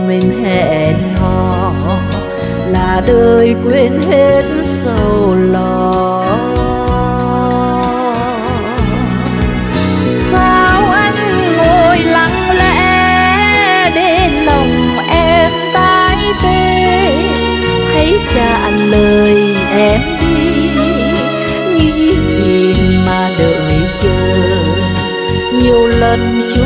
mình hẹn hò là đời quên hết sầu lo. Sao anh ngồi lặng lẽ để lòng em tái tê, hãy trả lời em đi, nghĩ gì mà đợi chờ. Nhiều lần